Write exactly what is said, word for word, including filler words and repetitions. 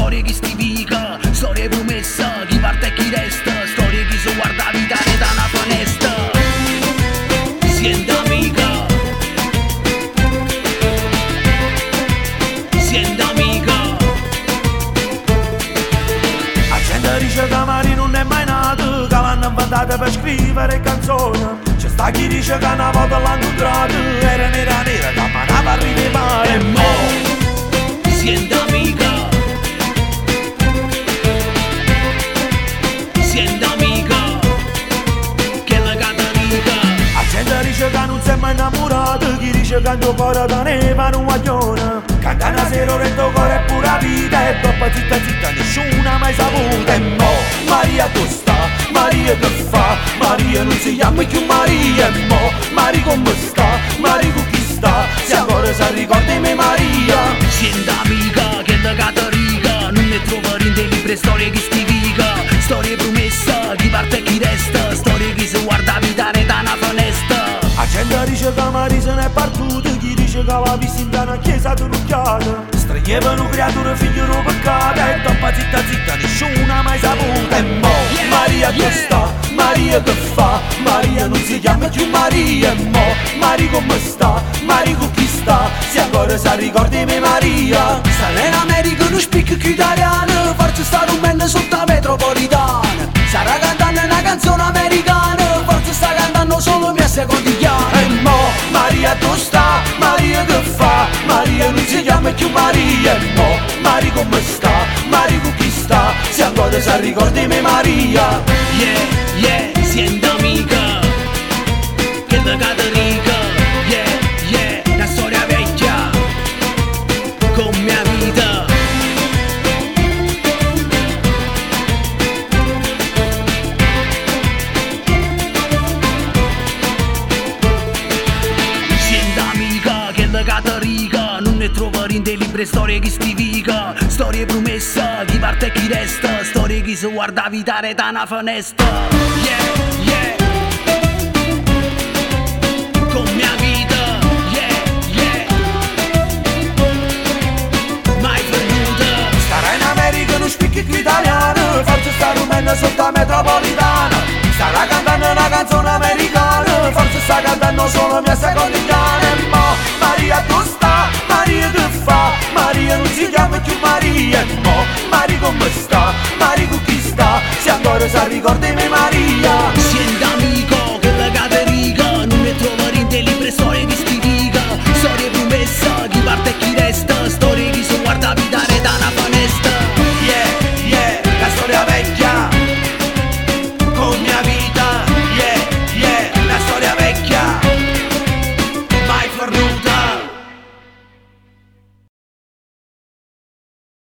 storie che stivica, storie promessa, chi parte e chi resta, storie che si guarda vita da una finestra. Siente amica, siente amica. La gente dice che Mari non è mai nato, che l'hanno inventata per scrivere canzoni. C'è sta chi dice che una volta l'hanno incontrato, era nera nera, che manava a ridere. E mo, siente amica, siente amica, che la Caterina. La gente dice che non si è mai innamorato, chi dice che il tuo cuore da neva non guagliona. Canta una sera il tuo cuore è pura vita, e dopo zitta zitta nessuno ha mai saputo. E mo, Maria tu sta, Maria che fa, Maria non si chiama più Maria. E mo, Maria come sta, Maria con chi sta, se ancora si ricorda me Maria. Siente amica, che la Caterina, non ne trovare in dei libri storie che stivica, storie promessa, chi parte e chi resta, storie che si guarda vita da una finestra. La gente dice che Maria se n'è partita, chi dice che l'ha vista in una chiesa d'un'occhiata. Stringevano creature figlio di peccato, e dopo zitta zitta nessuno ha mai saputo. E mo, Maria che sta, Maria che fa, Maria non si chiama più Maria. E mo, Maria come sta, Maria con chi sta, se ancora si ricorda me Maria. Sta in America non spicca più italiano, forse sta rumendo sotto la metropolitana. Sarà cantando una canzone americana, forse sta cantando solo mia secondigliana. E mo, Maria tu sta, Maria che fa, Maria non si chiama più Maria. E mo, Maria come sta, Maria con chi sta, se ancora si ricorda me Maria. Yeah, yeah, siente amica, che la Caterina. Yeah, yeah, una storia vecchia, con mia vita. Siente amica, che la Caterina, non ne trovare in dei libri storie che stivica, storie promessa, chi parte e chi resta, storie che si guarda vita da una finestra. Yeah, yeah, con mia vita. Yeah, yeah, mai perduta. Starà in America non spicchi più italiano, forse sta rumendo sotto la metropolitana. Starà cantando una canzone americana, forse sta cantando solo mia secondigliana. E mo, Maria tu sta, Maria che fa, Maria non si chiama più Maria. E mo, Maria come sta, Maria con chi sta, se ancora si ricorda